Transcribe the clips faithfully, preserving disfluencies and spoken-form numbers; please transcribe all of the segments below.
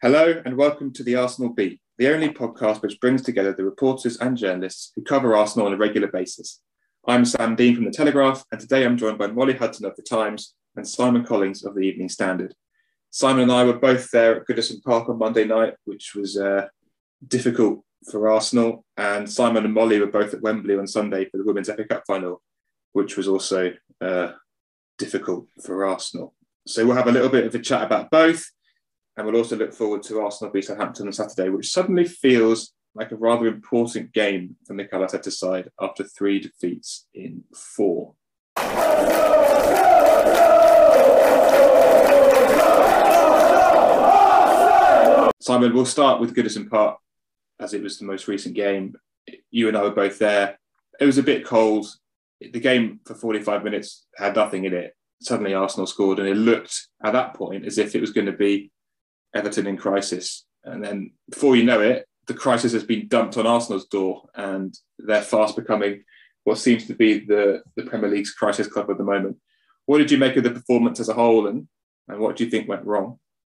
Hello and welcome to the Arsenal Beat, the only podcast which brings together the reporters and journalists who cover Arsenal on a regular basis. I'm Sam Dean from The Telegraph, and today I'm joined by Molly Hudson of The Times and Simon Collins of the Evening Standard. Simon and I were both there at Goodison Park on Monday night, which was uh, difficult for Arsenal, and Simon and Molly were both at Wembley on Sunday for the Women's F A Cup final, which was also uh, difficult for Arsenal. So we'll have a little bit of a chat about both. And we'll also look forward to Arsenal v Southampton on Saturday, which suddenly feels like a rather important game for Mikel Arteta's side after three defeats in four. Simon, we'll start with Goodison Park, as it was the most recent game. You and I were both there. It was a bit cold. The game for forty-five minutes had nothing in it. Suddenly Arsenal scored, and it looked at that point as if it was going to be Everton in crisis. And then before you know it, the crisis has been dumped on Arsenal's door, and they're fast becoming what seems to be the, the Premier League's crisis club at the moment. What did you make of the performance as a whole, and, and what do you think went wrong?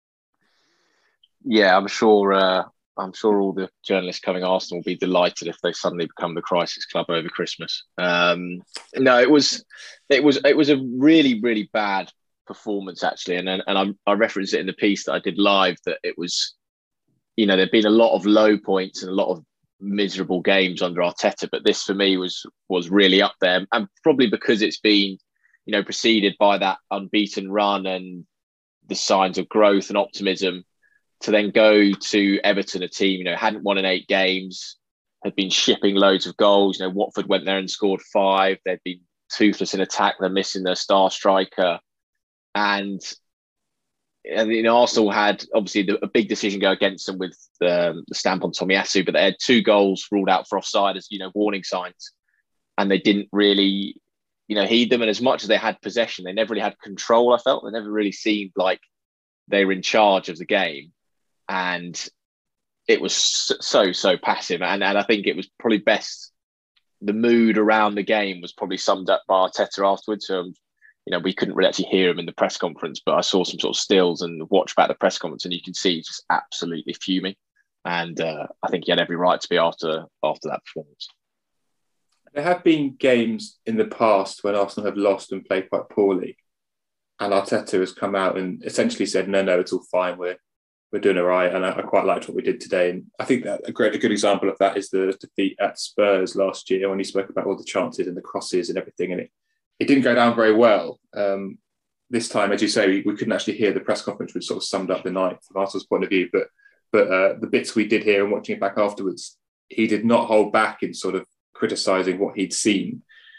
Yeah, I'm sure uh, I'm sure all the journalists covering Arsenal will be delighted if they suddenly become the crisis club over Christmas. Um, no, it was it was it was a really, really bad performance actually, and and I, I referenced it in the piece that I did live, that it was, you know, there'd been a lot of low points and a lot of miserable games under Arteta, but this for me was was really up there, and probably because it's been, you know, preceded by that unbeaten run and the signs of growth and optimism, to then go to Everton, a team, you know, hadn't won in eight games, had been shipping loads of goals. You know, Watford went there and scored five. They'd been toothless in attack. They're missing their star striker. And, and you know, Arsenal had obviously the, a big decision go against them with the, the stamp on Tomiyasu, but they had two goals ruled out for offside as, you know, warning signs. And they didn't really, you know, heed them. And as much as they had possession, they never really had control, I felt. They never really seemed like they were in charge of the game. And it was so, so passive. And, and I think it was probably best, the mood around the game was probably summed up by Arteta afterwards. So, you know, we couldn't really actually hear him in the press conference, but I saw some sort of stills and watched back the press conference, and you can see he's just absolutely fuming. And uh, I think he had every right to be after after that performance. There have been games in the past when Arsenal have lost and played quite poorly, and Arteta has come out and essentially said, no, no, it's all fine. We're we're doing all right. And I, I quite liked what we did today. And I think that a great, a good example of that is the defeat at Spurs last year, when he spoke about all the chances and the crosses and everything. And it, it didn't go down very well. Um, this time, as you say, we, we couldn't actually hear the press conference, which sort of summed up the night from Arsenal's point of view. But but uh, the bits we did hear and watching it back afterwards, he did not hold back in sort of criticising what he'd seen.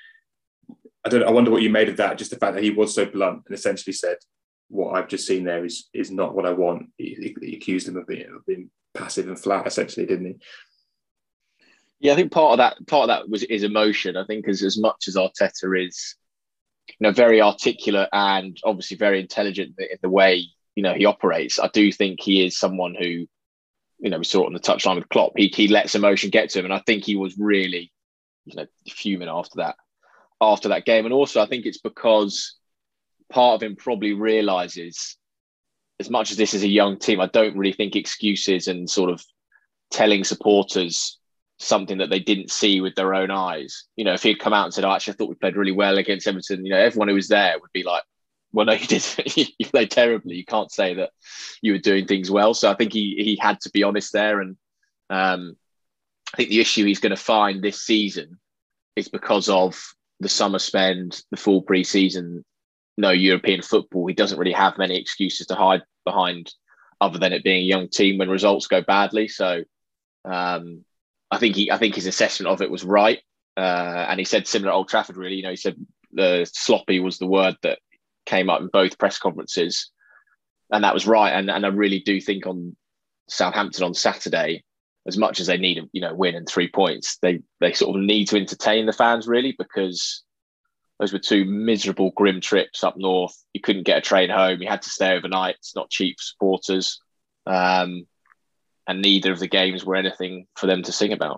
I don't. I wonder what you made of that. Just the fact that he was so blunt and essentially said, "What I've just seen there is is not what I want." He, he accused him of being, of being passive and flat, essentially, didn't he? Yeah, I think part of that part of that was is emotion. I think as as much as Arteta is, you know, very articulate and obviously very intelligent in the way, you know, he operates, I do think he is someone who, you know, we saw it on the touchline with Klopp. He he lets emotion get to him, and I think he was really, you know, fuming after that after that game. And also, I think it's because part of him probably realises, as much as this is a young team, I don't really think excuses and sort of telling supporters something that they didn't see with their own eyes. You know, if he'd come out and said, oh, actually, I thought we played really well against Everton, you know, everyone who was there would be like, well, no, you did. You played terribly. You can't say that you were doing things well. So I think he he had to be honest there. And um, I think the issue he's going to find this season is because of the summer spend, the full pre-season, no European football. He doesn't really have many excuses to hide behind other than it being a young team when results go badly. So um, I think he, I think his assessment of it was right. Uh, and he said similar at Old Trafford, really. You know, he said the sloppy was the word that came up in both press conferences. And that was right. And, and I really do think on Southampton on Saturday, as much as they need a, you know, win and three points, they they sort of need to entertain the fans, really, because those were two miserable, grim trips up north. You couldn't get a train home. You had to stay overnight. It's not cheap for supporters. Um, and neither of the games were anything for them to sing about.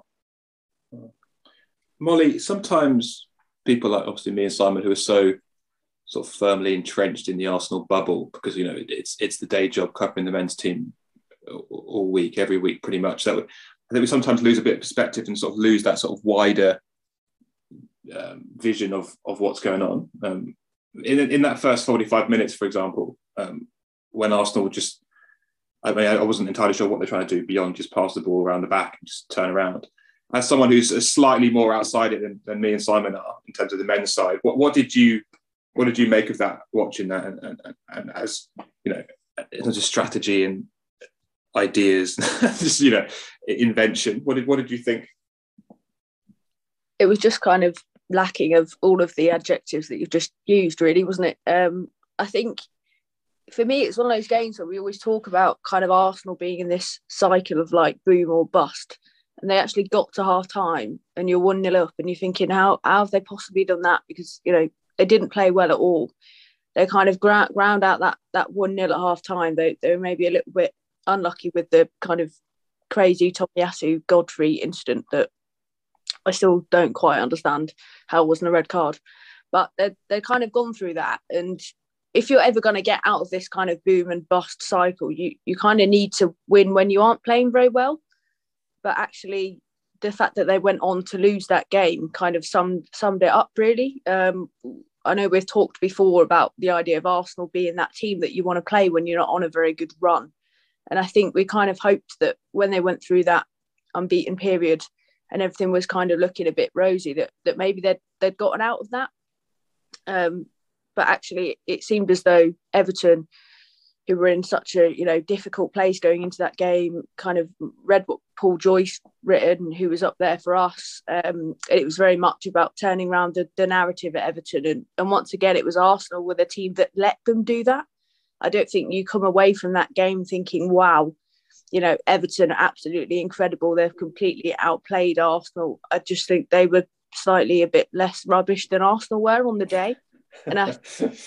Molly, sometimes people like obviously me and Simon, who are so sort of firmly entrenched in the Arsenal bubble, because, you know, it's it's the day job covering the men's team, all week, every week, pretty much. That would, I think we sometimes lose a bit of perspective and sort of lose that sort of wider um, vision of of what's going on. Um, in in that first forty-five minutes, for example, um, when Arsenal would just, I mean, I wasn't entirely sure what they're trying to do beyond just pass the ball around the back and just turn around. As someone who's slightly more outside it than, than me and Simon are in terms of the men's side, what what did you what did you make of that, watching that, and, and, and as you know, in terms of strategy and ideas, just, you know, invention? What did what did you think? It was just kind of lacking of all of the adjectives that you've just used, really, wasn't it? Um, I think for me, it's one of those games where we always talk about kind of Arsenal being in this cycle of like boom or bust. And they actually got to half time and you're one nil up and you're thinking, how, how have they possibly done that? Because, you know, they didn't play well at all. They kind of ground, ground out that that one nil at half time. They, they were maybe a little bit unlucky with the kind of crazy Tomiyasu Godfrey incident that I still don't quite understand how it wasn't a red card. But they're, they're kind of gone through that. And if you're ever going to get out of this kind of boom and bust cycle, you, you kind of need to win when you aren't playing very well. But actually, the fact that they went on to lose that game kind of summed, summed it up, really. Um, I know we've talked before about the idea of Arsenal being that team that you want to play when you're not on a very good run. And I think we kind of hoped that when they went through that unbeaten period and everything was kind of looking a bit rosy, that, that maybe they'd, they'd gotten out of that. Um, but actually, it seemed as though Everton, who were in such a, you know, difficult place going into that game, kind of read what Paul Joyce written, who was up there for us. Um, it was very much about turning around the, the narrative at Everton. And, and once again, it was Arsenal with a team that let them do that. I don't think you come away from that game thinking, wow, you know, Everton are absolutely incredible. They've completely outplayed Arsenal. I just think they were slightly a bit less rubbish than Arsenal were on the day. And I,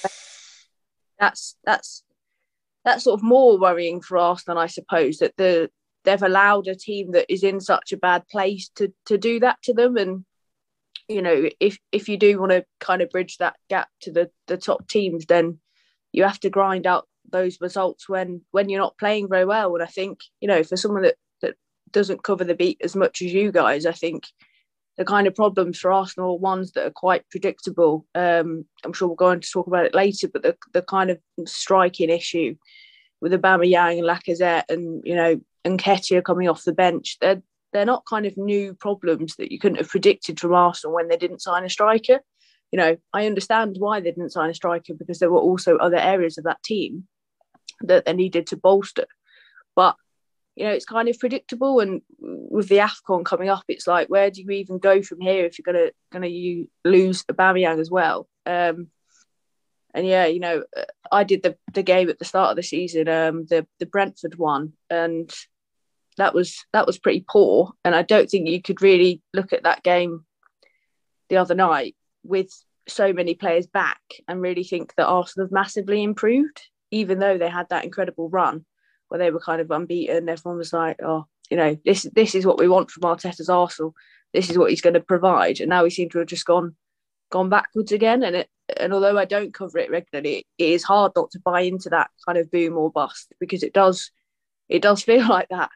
that's, that's, that's sort of more worrying for Arsenal, I suppose, that the they've allowed a team that is in such a bad place to to do that to them. And, you know, if if you do want to kind of bridge that gap to the, the top teams, then you have to grind out those results when when you're not playing very well. And I think, you know, for someone that, that doesn't cover the beat as much as you guys, I think the kind of problems for Arsenal are ones that are quite predictable. Um, I'm sure we're going to talk about it later, but the, the kind of striking issue with Aubameyang and Lacazette and, you know, Nketiah coming off the bench, they're, they're not kind of new problems that you couldn't have predicted from Arsenal when they didn't sign a striker. You know, I understand why they didn't sign a striker, because there were also other areas of that team that they needed to bolster. But, you know, it's kind of predictable. And with the AFCON coming up, it's like, where do you even go from here if you're going to going to you lose Aubameyang as well? Um, and yeah, you know, I did the, the game at the start of the season, um, the the Brentford one, and that was that was pretty poor. And I don't think you could really look at that game the other night with so many players back and really think that Arsenal have massively improved, even though they had that incredible run where they were kind of unbeaten. Everyone was like, oh, you know, this this is what we want from Arteta's Arsenal. This is what he's going to provide. And now we seem to have just gone gone backwards again. And it and although I don't cover it regularly, it is hard not to buy into that kind of boom or bust, because it does it does feel like that.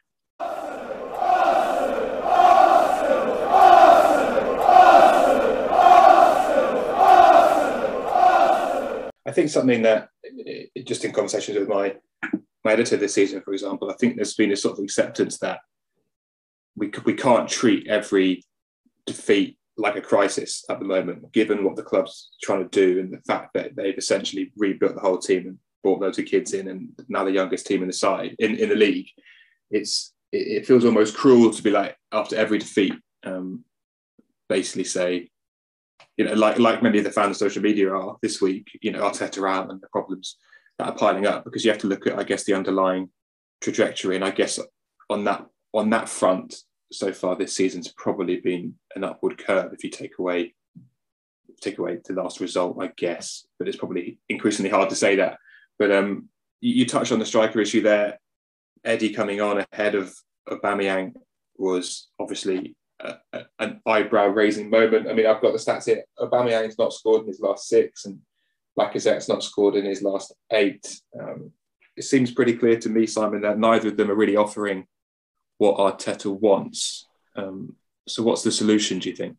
I think something that, just in conversations with my my editor this season, for example, I think there's been a sort of acceptance that we we can't treat every defeat like a crisis at the moment, given what the club's trying to do and the fact that they've essentially rebuilt the whole team and brought loads of kids in, and now the youngest team in the side in, in the league. It's it, it feels almost cruel to be like, after every defeat, um, basically say, you know, like like many of the fans on social media are this week, you know, Arteta out and the problems that are piling up, because you have to look at, I guess, the underlying trajectory. And I guess on that on that front, so far this season's probably been an upward curve if you take away take away the last result, I guess. But it's probably increasingly hard to say that. But um, you, you touched on the striker issue there. Eddie coming on ahead of Aubameyang was obviously a, a, an eyebrow-raising moment. I mean, I've got the stats here. Aubameyang's not scored in his last six, and Lacazette's not scored in his last eight. Um, it seems pretty clear to me, Simon, that neither of them are really offering what Arteta wants. Um, so what's the solution, do you think?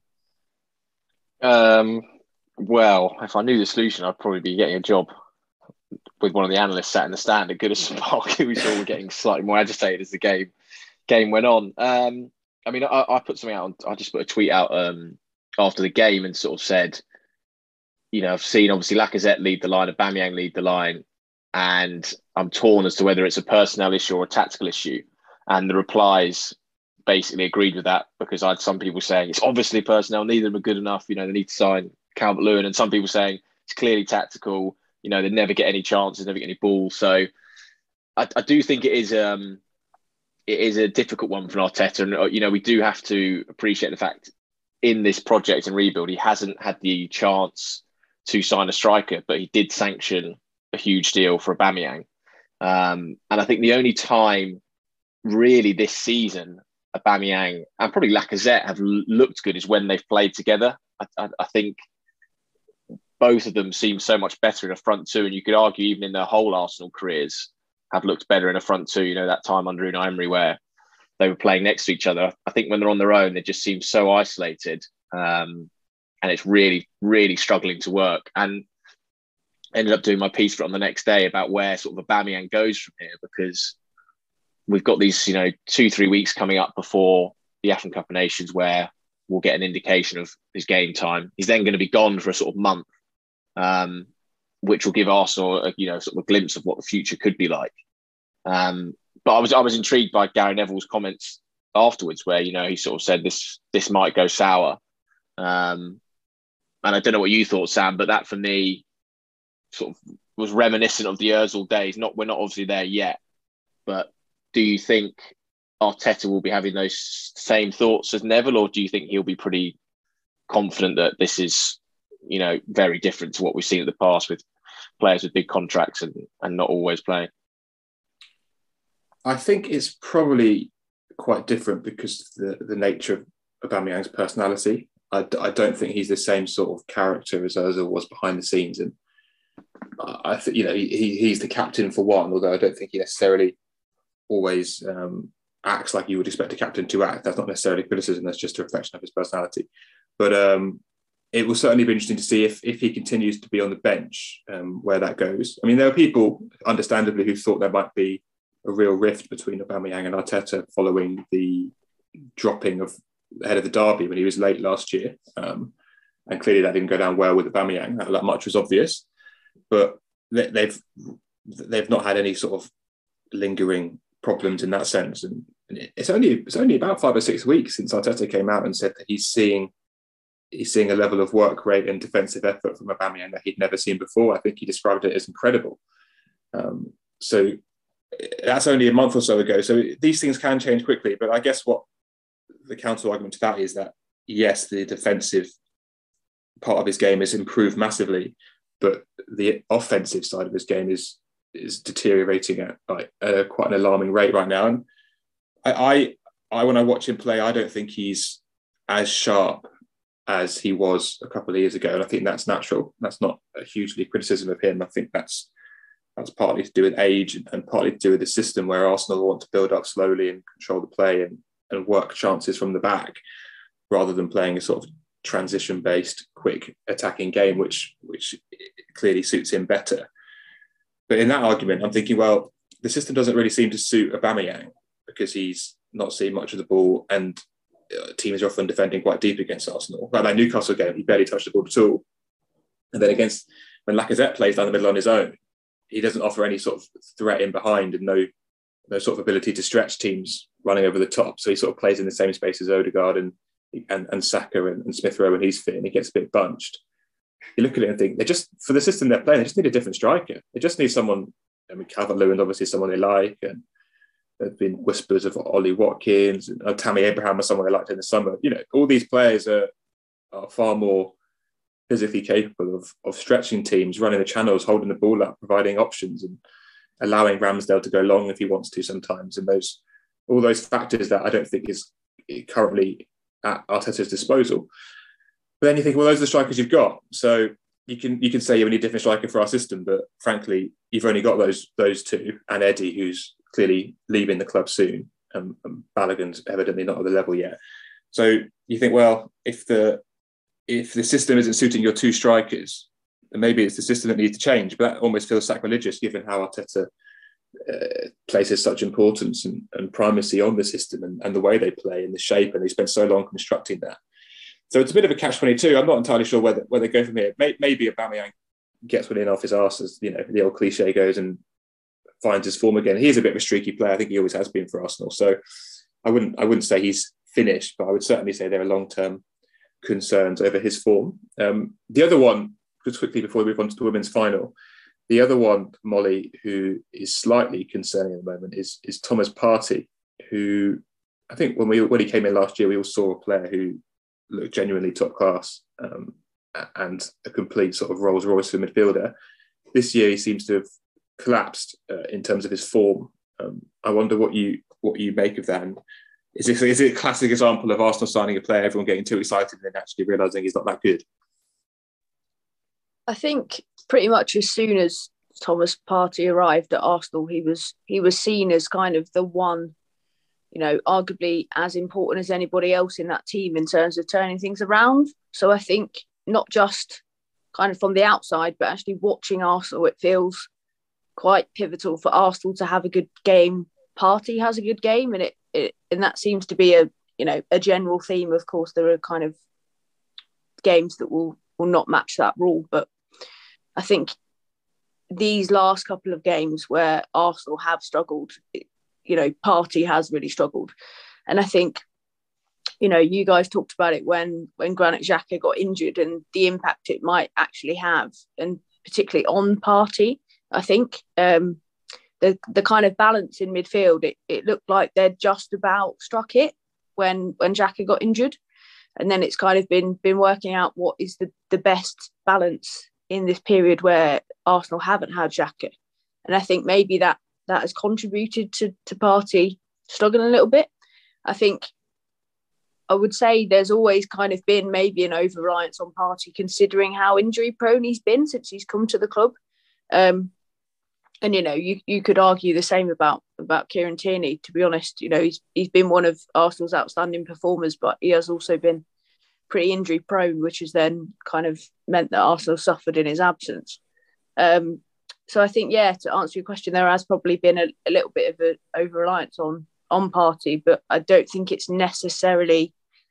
Um, well, if I knew the solution, I'd probably be getting a job with one of the analysts sat in the stand at Goodison Park, who we saw were getting slightly more agitated as the game game went on. Um, I mean, I, I put something out. On, I just put a tweet out um, after the game and sort of said, you know, I've seen obviously Lacazette lead the line, Aubameyang lead the line, and I'm torn as to whether it's a personnel issue or a tactical issue. And the replies basically agreed with that, because I had some people saying it's obviously personnel, neither of them are good enough, you know, they need to sign Calvert-Lewin, and some people saying it's clearly tactical, you know, they never get any chances, never get any balls. So I, I do think it is um it is a difficult one for Arteta, and you know, we do have to appreciate the fact in this project and rebuild he hasn't had the chance to sign a striker, but he did sanction a huge deal for Aubameyang. Um, and I think the only time really this season Aubameyang and probably Lacazette have l- looked good is when they've played together. I, I, I think both of them seem so much better in a front two, and you could argue even in their whole Arsenal careers have looked better in a front two. You know, that time under Unai Emery where they were playing next to each other. I think when they're on their own, they just seem so isolated, um, and it's really, really struggling to work. And ended up doing my piece for it on the next day about where sort of Aubameyang goes from here, because we've got these, you know, two, three weeks coming up before the African Cup of Nations where we'll get an indication of his game time. He's then going to be gone for a sort of month, um, which will give Arsenal, a, you know, sort of a glimpse of what the future could be like. Um, but I was I was intrigued by Gary Neville's comments afterwards, where, you know, he sort of said this this might go sour. Um, and I don't know what you thought, Sam, but that for me sort of was reminiscent of the Ozil days. Not we're not obviously there yet, but do you think Arteta will be having those same thoughts as Neville, or do you think he'll be pretty confident that this is, you know, very different to what we've seen in the past with players with big contracts and, and not always playing? I think it's probably quite different because of the, the nature of Aubameyang's personality. I, I don't think he's the same sort of character as Ozil was behind the scenes. And I think, you know, he, he's the captain for one, although I don't think he necessarily always um, acts like you would expect a captain to act. That's not necessarily criticism, that's just a reflection of his personality. But um, it will certainly be interesting to see if, if he continues to be on the bench, um, where that goes. I mean, there are people, understandably, who thought there might be a real rift between Aubameyang and Arteta following the dropping of ahead of the derby when he was late last year. Um, and clearly that didn't go down well with Aubameyang. That, that much was obvious. But they, they've they've not had any sort of lingering problems in that sense. And, and it's only it's only about five or six weeks since Arteta came out and said that he's seeing he's seeing a level of work rate and defensive effort from Aubameyang that he'd never seen before. I think he described it as incredible. Um, so that's only a month or so ago. So these things can change quickly. But I guess what the counter argument to that is that, yes, the defensive part of his game has improved massively, but the offensive side of his game is is deteriorating at like uh, quite an alarming rate right now. And I, I, I, when I watch him play, I don't think he's as sharp as he was a couple of years ago, and I think that's natural. That's not a hugely criticism of him. I think that's that's partly to do with age and partly to do with the system where Arsenal want to build up slowly and control the play and, and work chances from the back, rather than playing a sort of transition-based, quick attacking game, which which clearly suits him better. But in that argument, I'm thinking, well, the system doesn't really seem to suit Aubameyang because he's not seeing much of the ball, and uh, teams are often defending quite deep against Arsenal. Like that Newcastle game, he barely touched the ball at all. And then against when Lacazette plays down the middle on his own, he doesn't offer any sort of threat in behind and no no sort of ability to stretch teams running over the top. So he sort of plays in the same space as Odegaard and and, and Saka and, and Smith Rowe when he's fit, and he gets a bit bunched. You look at it and think, they just, for the system they're playing, they just need a different striker. They just need someone, I mean, Calvert-Lewin obviously someone they like, and there have been whispers of Ollie Watkins, and uh, Tammy Abraham was someone they liked in the summer. You know, all these players are, are far more physically capable of, of stretching teams, running the channels, holding the ball up, providing options, and allowing Ramsdale to go long if he wants to sometimes. And those, all those factors that I don't think is currently at Arteta's disposal. But then you think, well, those are the strikers you've got. So you can you can say you need a different striker for our system, but frankly, you've only got those those two, and Eddie, who's clearly leaving the club soon, um, and Balogun's evidently not at the level yet. So you think, well, if the if the system isn't suiting your two strikers, then maybe it's the system that needs to change. But that almost feels sacrilegious, given how Arteta uh, places such importance and, and primacy on the system and, and the way they play and the shape, and they spend so long constructing that. So it's a bit of a catch twenty-two. I'm not entirely sure where, where they go from here. Maybe Aubameyang gets one in off his arse, as you know, the old cliche goes, and finds his form again. He's a bit of a streaky player. I think he always has been for Arsenal. So I wouldn't I wouldn't say he's finished, but I would certainly say there are long-term concerns over his form. Um, the other one, just quickly before we move on to the women's final, the other one, Molly, who is slightly concerning at the moment is, is Thomas Partey, who I think when we when he came in last year, we all saw a player who looked genuinely top class um, and a complete sort of Rolls Royce for midfielder. This year, he seems to have collapsed uh, in terms of his form. Um, I wonder what you what you make of that. And is this is it a classic example of Arsenal signing a player, everyone getting too excited and then actually realising he's not that good? I think pretty much as soon as Thomas Partey arrived at Arsenal, he was he was seen as kind of the one, you know, arguably as important as anybody else in that team in terms of turning things around. So I think not just kind of from the outside, but actually watching Arsenal, it feels quite pivotal for Arsenal to have a good game. Partey has a good game, and it, it and that seems to be a you know a general theme. Of course, there are kind of games that will will not match that rule, but I think these last couple of games where Arsenal have struggled, you know, Partey has really struggled. And I think, you know, you guys talked about it when, when Granit Xhaka got injured and the impact it might actually have, and particularly on Partey. I think um, the the kind of balance in midfield, it, it looked like they'd just about struck it when when Xhaka got injured. And then it's kind of been been working out what is the, the best balance in this period where Arsenal haven't had Xhaka. And I think maybe that that has contributed to, to Partey struggling a little bit. I think I would say there's always kind of been maybe an over-reliance on Partey, considering how injury-prone he's been since he's come to the club. Um, and, you know, you, you could argue the same about, about Kieran Tierney, to be honest. You know, he's he's been one of Arsenal's outstanding performers, but he has also been pretty injury-prone, which has then kind of meant that Arsenal suffered in his absence. Um, so I think, yeah, to answer your question, there has probably been a, a little bit of an over-reliance on, on Partey, but I don't think it's necessarily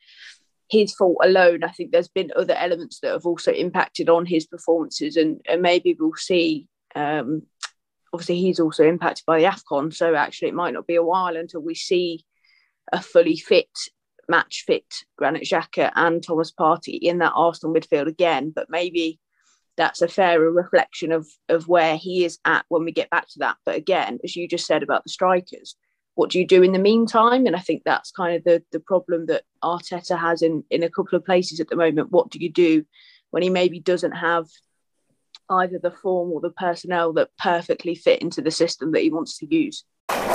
his fault alone. I think there's been other elements that have also impacted on his performances, and, and maybe we'll see. Um, obviously, he's also impacted by the AFCON, so actually it might not be a while until we see a fully fit, match fit Granit Xhaka and Thomas Partey in that Arsenal midfield again. But maybe that's a fairer reflection of, of where he is at when we get back to that. But again, as you just said about the strikers, what do you do in the meantime? And I think that's kind of the, the problem that Arteta has in, in a couple of places at the moment. What do you do when he maybe doesn't have either the form or the personnel that perfectly fit into the system that he wants to use?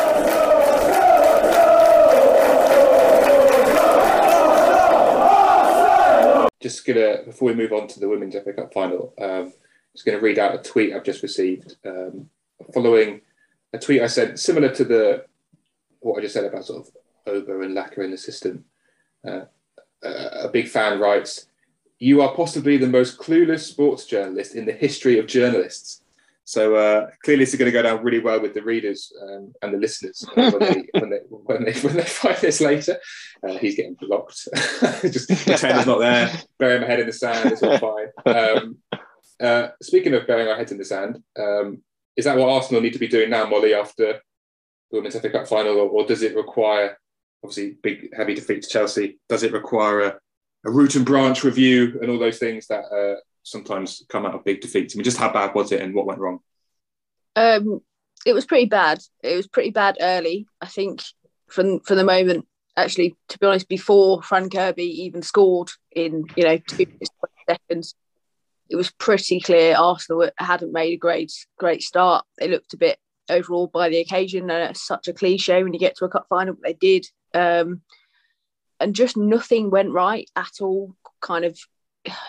Just gonna, before we move on to the Women's F A Cup final, um, just gonna read out a tweet I've just received um, following a tweet I sent similar to the what I just said about sort of Oba and Laka in the system. Uh, a big fan writes, "You are possibly the most clueless sports journalist in the history of journalists." So uh, clearly, this is going to go down really well with the readers um, and the listeners uh, when, they, when, they, when, they, when they find this later. Uh, he's getting blocked. Just pretend he's not there. Bury my head in the sand. It's all fine. Um, uh, speaking of burying our heads in the sand, um, is that what Arsenal need to be doing now, Molly, after the Women's F A Cup final, or, or does it require, obviously, big heavy defeat to Chelsea? Does it require a, a root and branch review and all those things that uh, sometimes come out of big defeats? I mean, just how bad was it and what went wrong? Um, it was pretty bad. It was pretty bad early. I think from from the moment, actually, to be honest, before Fran Kirby even scored in, you know, two seconds, it was pretty clear Arsenal hadn't made a great great start. They looked a bit overawed by the occasion, and it's such a cliche when you get to a cup final, but they did. Um, and just nothing went right at all. Kind of,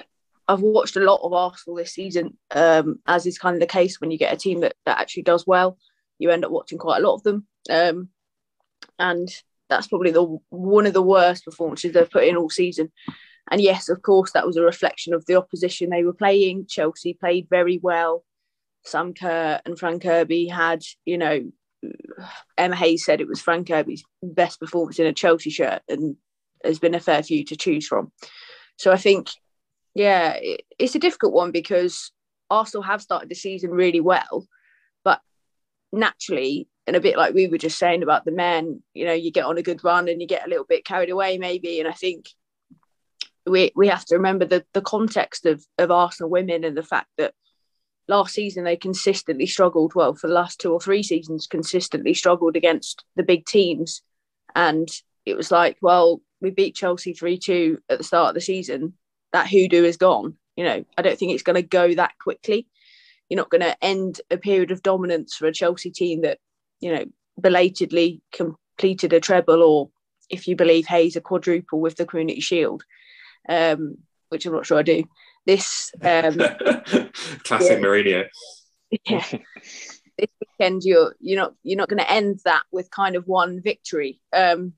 I've watched a lot of Arsenal this season, um, as is kind of the case when you get a team that, that actually does well. You end up watching quite a lot of them. Um, and that's probably the one of the worst performances they've put in all season. And yes, of course, that was a reflection of the opposition they were playing. Chelsea played very well. Sam Kerr and Frank Kirby had, you know, Emma Hayes said it was Frank Kirby's best performance in a Chelsea shirt, and there's been a fair few to choose from. So I think, yeah, it, it's a difficult one because Arsenal have started the season really well, but naturally, and a bit like we were just saying about the men, you know, you get on a good run and you get a little bit carried away maybe. And I think we we have to remember the, the context of, of Arsenal women and the fact that last season they consistently struggled, well, for the last two or three seasons, consistently struggled against the big teams. And it was like, well, we beat Chelsea three two at the start of the season. That hoodoo is gone. You know, I don't think it's going to go that quickly. You're not going to end a period of dominance for a Chelsea team that, you know, belatedly completed a treble, or if you believe Hayes, a quadruple with the Community Shield, um, which I'm not sure I do. This um, classic yeah, Mourinho. Yeah. This weekend, you're you're not you're not going to end that with kind of one victory. Um,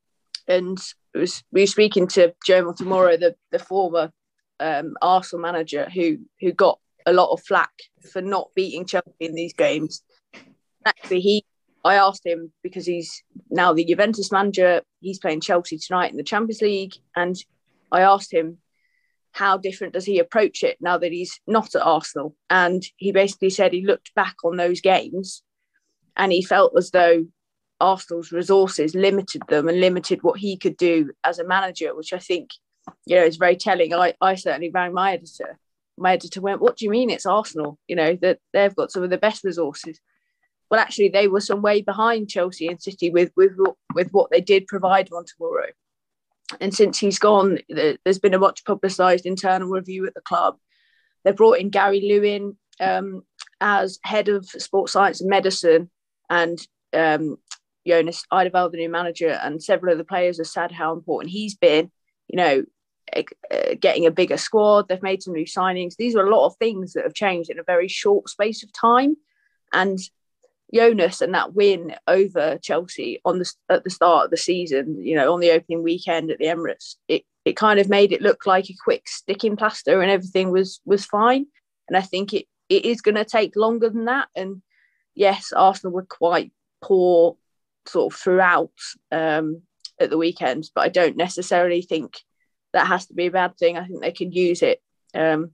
and it was, we were speaking to Joe Montemurro, the the former um, Arsenal manager, who who got a lot of flack for not beating Chelsea in these games. Actually, he I asked him, because he's now the Juventus manager. He's playing Chelsea tonight in the Champions League, and I asked him, how different does he approach it now that he's not at Arsenal? And he basically said he looked back on those games and he felt as though Arsenal's resources limited them and limited what he could do as a manager, which I think, you know, is very telling. I, I certainly rang my editor. My editor went, "What do you mean it's Arsenal? You know, that they've got some of the best resources." Well, actually, they were some way behind Chelsea and City with with, with what they did provide Montemurro. And since he's gone, there's been a much publicised internal review at the club. They brought in Gary Lewin um, as head of sports science and medicine, and um, Jonas Eidevall, the new manager, and several of the players have said how important he's been. You know, uh, getting a bigger squad. They've made some new signings. These are a lot of things that have changed in a very short space of time. And Jonas and that win over Chelsea on the at the start of the season, you know, on the opening weekend at the Emirates, it it kind of made it look like a quick sticking plaster and everything was was fine. And I think it it is going to take longer than that. And yes, Arsenal were quite poor sort of throughout um, at the weekend, but I don't necessarily think that has to be a bad thing. I think they can use it. Um,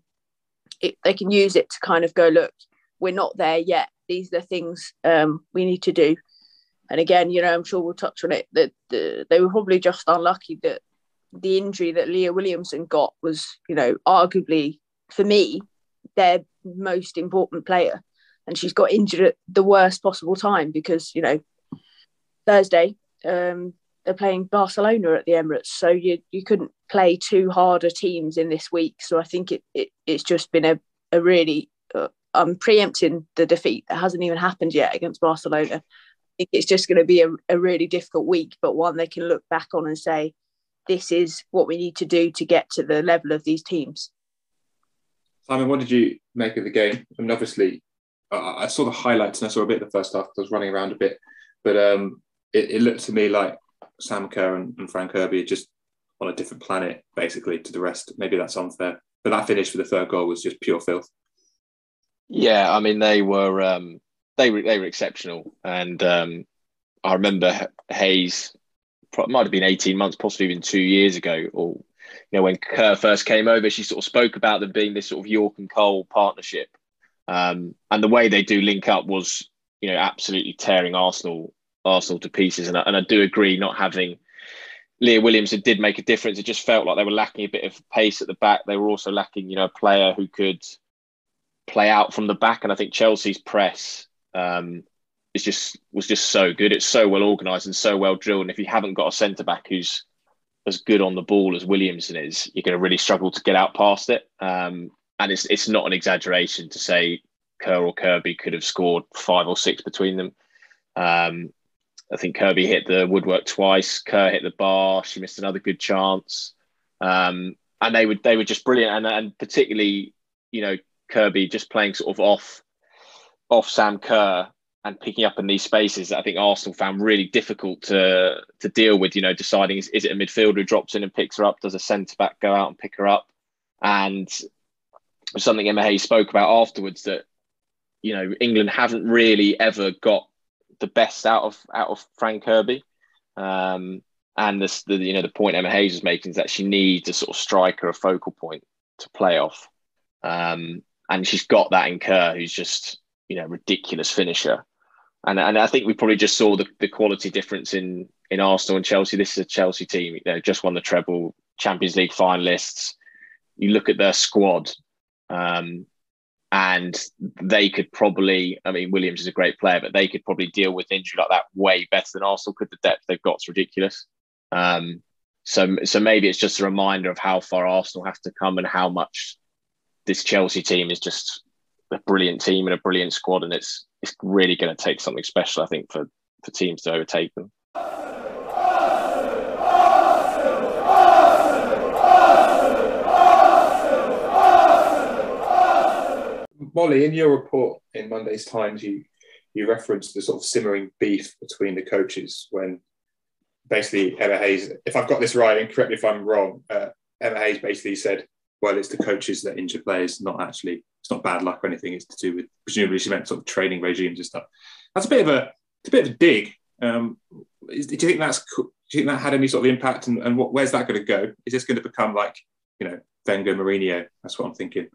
it they can use it to kind of go, look, we're not there yet. These are the things um, we need to do. And again, you know, I'm sure we'll touch on it, that the, they were probably just unlucky that the injury that Leah Williamson got was, you know, arguably, for me, their most important player. And she's got injured at the worst possible time because, you know, Thursday, um, they're playing Barcelona at the Emirates. So you you couldn't play two harder teams in this week. So I think it, it it's just been a, a really... Uh, I'm preempting the defeat that hasn't even happened yet against Barcelona. I think it's just going to be a, a really difficult week, but one they can look back on and say, this is what we need to do to get to the level of these teams. Simon, what did you make of the game? I mean, obviously, uh, I saw the highlights and I saw a bit of the first half. I was running around a bit, but um, it, it looked to me like Sam Kerr and, and Frank Kirby are just on a different planet, basically, to the rest. Maybe that's unfair, but that finish for the third goal was just pure filth. Yeah, I mean they were um, they were they were exceptional, and um, I remember Hayes, it might have been eighteen months, possibly even two years ago, or you know when Kerr first came over, she sort of spoke about them being this sort of York and Cole partnership, um, and the way they do link up was you know absolutely tearing Arsenal Arsenal to pieces, and I, and I do agree not having Leah Williamson did make a difference. It just felt like they were lacking a bit of pace at the back. They were also lacking you know a player who could play out from the back, and I think Chelsea's press um, is just was just so good. It's so well organised and so well drilled. And if you haven't got a centre back who's as good on the ball as Williamson is, you're going to really struggle to get out past it. Um, and it's it's not an exaggeration to say Kerr or Kirby could have scored five or six between them. Um, I think Kirby hit the woodwork twice. Kerr hit the bar. She missed another good chance. Um, and they would they were just brilliant, and and particularly, you know, Kirby just playing sort of off off Sam Kerr and picking up in these spaces that I think Arsenal found really difficult to to deal with. You know, deciding is, is it a midfielder who drops in and picks her up? Does a centre back go out and pick her up? And something Emma Hayes spoke about afterwards, that, you know, England haven't really ever got the best out of out of Fran Kirby. Um, and this, the you know the point Emma Hayes was making is that she needs a sort of striker, a focal point to play off. Um, and she's got that in Kerr, who's just, you know, ridiculous finisher. And and I think we probably just saw the, the quality difference in in Arsenal and Chelsea. This is a Chelsea team, you know, just won the treble, Champions League finalists. You look at their squad, um, and they could probably, I mean, Williams is a great player, but they could probably deal with injury like that way better than Arsenal could. The depth they've got is ridiculous. Um, so so maybe it's just a reminder of how far Arsenal have to come and how much this Chelsea team is just a brilliant team and a brilliant squad, and it's it's really going to take something special, I think, for, for teams to overtake them. Molly, in your report in Monday's Times, you you referenced the sort of simmering beef between the coaches when basically Emma Hayes, if I've got this right, and correct me if I'm wrong, uh, Emma Hayes basically said, well, it's the coaches that injure players, not actually, it's not bad luck or anything, it's to do with, presumably she meant sort of training regimes and stuff. That's a bit of a, it's a bit of a dig. Um, is, do you think that's, do you think that had any sort of impact, and, and what, where's that going to go? Is this going to become like, you know, Wenger, Mourinho? That's what I'm thinking.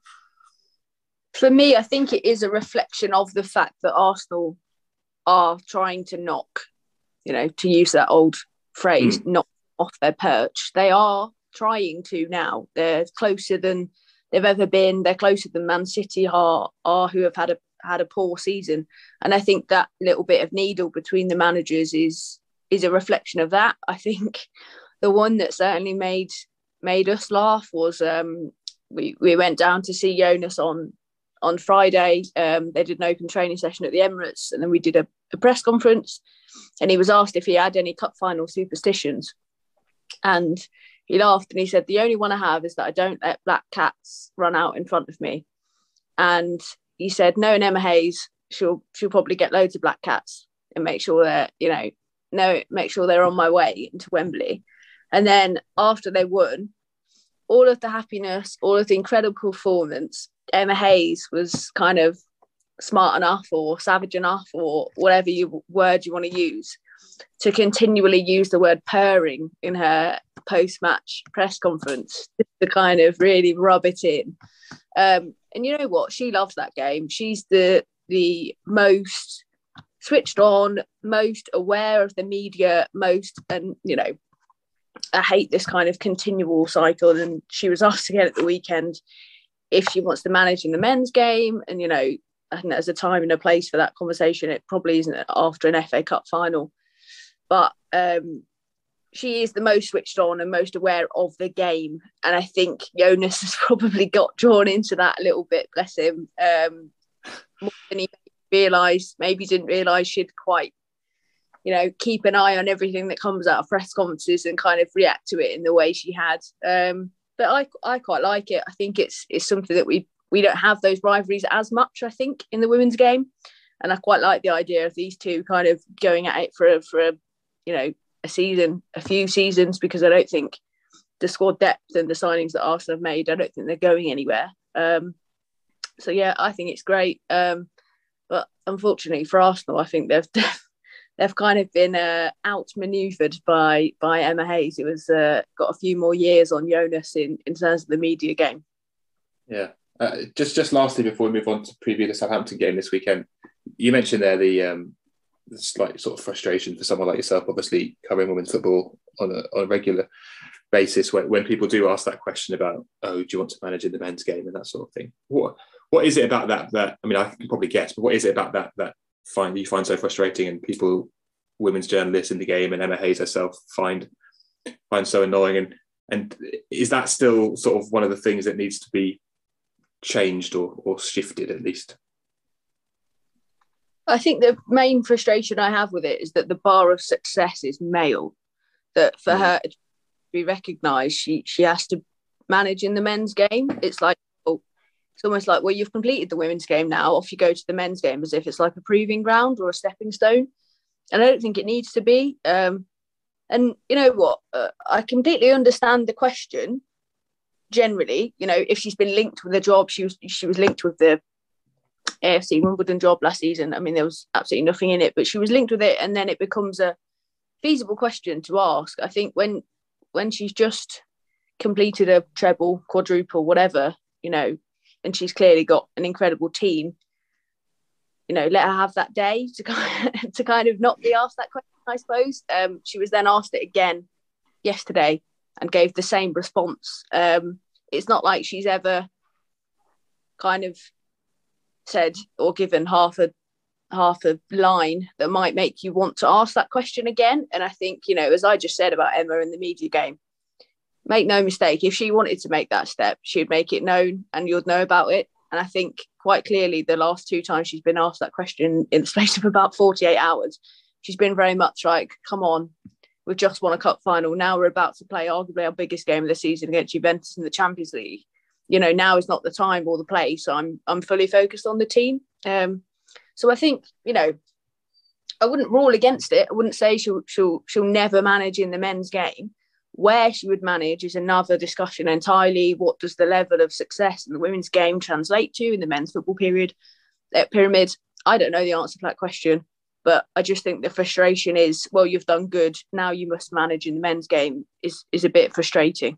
For me, I think it is a reflection of the fact that Arsenal are trying to knock, you know, to use that old phrase, mm. knock off their perch. They are trying to now. They're closer than they've ever been. They're closer than Man City are, are who have had a had a poor season. And I think that little bit of needle between the managers is is a reflection of that. I think the one that certainly made made us laugh was um, we we went down to see Jonas on on Friday. Um, they did an open training session at the Emirates, and then we did a, a press conference, and he was asked if he had any cup final superstitions, and he laughed and he said, the only one I have is that I don't let black cats run out in front of me. And he said, knowing Emma Hayes, she'll she'll probably get loads of black cats and make sure they're, you know, no, make sure they're on my way into Wembley. And then after they won, all of the happiness, all of the incredible performance, Emma Hayes was kind of smart enough or savage enough or whatever you word you want to use to continually use the word purring in her post-match press conference to kind of really rub it in. Um, and you know what? She loves that game. She's the the most switched on, most aware of the media, most, and you know, I hate this kind of continual cycle. And she was asked again at the weekend if she wants to manage in the men's game. And, you know, I think there's a time and a place for that conversation. It probably isn't after an F A Cup final. But um, she is the most switched on and most aware of the game. And I think Jonas has probably got drawn into that a little bit, bless him, um, more than he realised. Maybe didn't realise she'd quite, you know, keep an eye on everything that comes out of press conferences and kind of react to it in the way she had. Um, but I, I quite like it. I think it's it's something that we we don't have those rivalries as much, I think, in the women's game. And I quite like the idea of these two kind of going at it for a, for a, you know, a season, a few seasons, because I don't think the squad depth and the signings that Arsenal have made, I don't think they're going anywhere. Um, so, yeah, I think it's great. Um, but unfortunately for Arsenal, I think they've they've kind of been uh, outmanoeuvred by by Emma Hayes. It was uh, got a few more years on Jonas in, in terms of the media game. Yeah. Uh, just just lastly, before we move on to preview the Southampton game this weekend, you mentioned there the, um, the slight sort of frustration for someone like yourself, obviously covering women's football on a, on a regular basis, when, when people do ask that question about, oh, do you want to manage in the men's game and that sort of thing. What what is it about that that I mean, I can probably guess, but what is it about that that find you find so frustrating, and people, women's journalists in the game and Emma Hayes herself find find so annoying, and and is that still sort of one of the things that needs to be changed or or shifted at least? I think the main frustration I have with it is that the bar of success is male. That for mm. her to be recognised, she she has to managing the men's game. It's like, oh, it's almost like, well, you've completed the women's game now, off you go to the men's game, as if it's like a proving ground or a stepping stone. And I don't think it needs to be. Um, and you know what? Uh, I completely understand the question. Generally, you know, if she's been linked with a job, she was she was linked with the A F C Wimbledon job last season. I mean, there was absolutely nothing in it, but she was linked with it, and then it becomes a feasible question to ask. I think when when she's just completed a treble, quadruple, whatever, you know, and she's clearly got an incredible team, you know, let her have that day to kind of, to kind of not be asked that question, I suppose. Um, she was then asked it again yesterday and gave the same response. Um, it's not like she's ever kind of said or given half a half a line that might make you want to ask that question again. And I think, you know, as I just said about Emma in the media game, make no mistake, if she wanted to make that step, she'd make it known and you'd know about it. And I think quite clearly the last two times she's been asked that question in the space of about forty-eight hours, she's been very much like, come on, we've just won a cup final. Now we're about to play arguably our biggest game of the season against Juventus in the Champions League. You know, now is not the time or the place. So I'm I'm fully focused on the team. Um, so I think, you know, I wouldn't rule against it. I wouldn't say she'll she'll she'll never manage in the men's game. Where she would manage is another discussion entirely. What does the level of success in the women's game translate to in the men's football period uh, pyramid? I don't know the answer to that question, but I just think the frustration is, well, you've done good, now you must manage in the men's game is is a bit frustrating.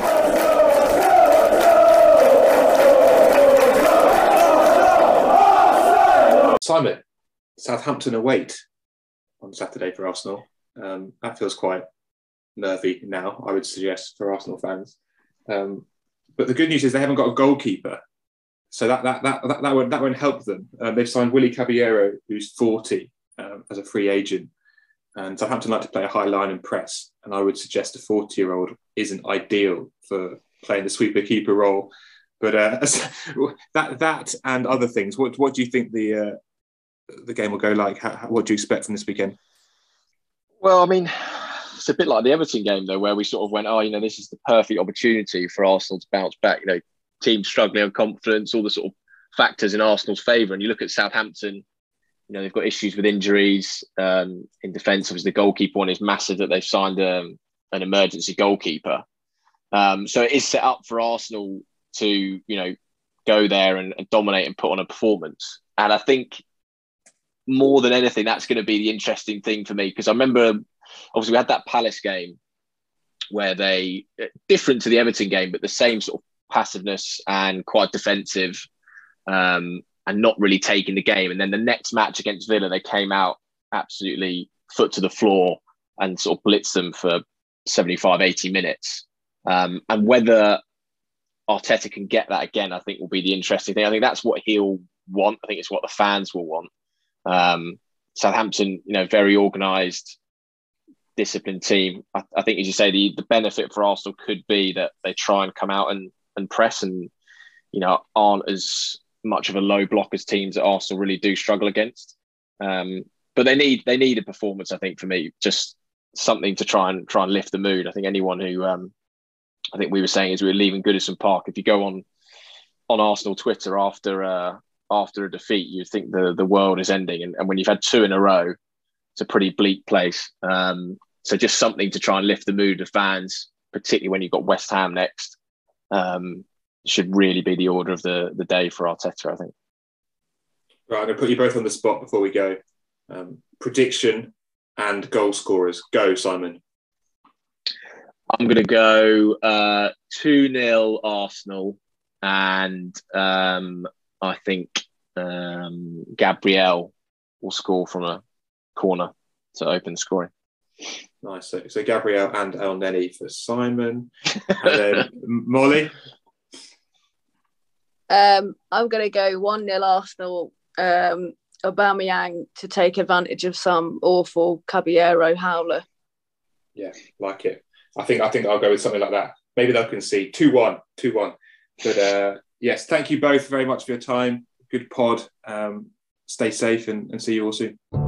Simon, Southampton await on Saturday for Arsenal. Um, that feels quite nervy now, I would suggest, for Arsenal fans. Um, but the good news is they haven't got a goalkeeper, so that that that that, that won't that won't help them. Um, they've signed Willy Caballero, who's forty, um, as a free agent, and Southampton like to play a high line and press. And I would suggest a forty-year-old isn't ideal for playing the sweeper keeper role. But uh, that that and other things. What what do you think the uh, the game will go like? How, what do you expect from this weekend? Well, I mean, it's a bit like the Everton game, though, where we sort of went, oh, you know, this is the perfect opportunity for Arsenal to bounce back. You know, team struggling on confidence, all the sort of factors in Arsenal's favour. And you look at Southampton, you know, they've got issues with injuries um, in defence. Obviously, the goalkeeper one is massive that they've signed um, an emergency goalkeeper. Um, so it is set up for Arsenal to, you know, go there and, and dominate and put on a performance. And I think more than anything, that's going to be the interesting thing for me, because I remember, obviously, we had that Palace game where they, different to the Everton game, but the same sort of passiveness and quite defensive um, and not really taking the game. And then the next match against Villa, they came out absolutely foot to the floor and sort of blitzed them for seventy-five, eighty minutes. Um, and whether Arteta can get that again, I think will be the interesting thing. I think that's what he'll want. I think it's what the fans will want. Um, Southampton, you know, very organised, disciplined team. I, I think, as you say, the, the benefit for Arsenal could be that they try and come out and, and press and, you know, aren't as much of a low block as teams that Arsenal really do struggle against. Um, but they need they need a performance, I think, for me, just something to try and try and lift the mood. I think anyone who, um, I think we were saying as we were leaving Goodison Park, if you go on on Arsenal Twitter after uh, after a defeat, you think the the world is ending. And, and when you've had two in a row, it's a pretty bleak place. Um, so just something to try and lift the mood of fans, particularly when you've got West Ham next, um, should really be the order of the, the day for Arteta, I think. Right, I'm going to put you both on the spot before we go. Um, prediction and goal scorers. Go, Simon. I'm going to go uh, two nil Arsenal, and um, I think um, Gabriel will score from a corner to open the scoring. Nice. So, so Gabriel and El Neni for Simon. And then Molly? Um, I'm going to go one nil Arsenal. Um, Aubameyang to take advantage of some awful Caballero howler. Yeah, like it. I think I think I'll go with something like that. Maybe they'll concede. two one. two one. But uh, yes, thank you both very much for your time. Good pod. Um, stay safe and, and see you all soon.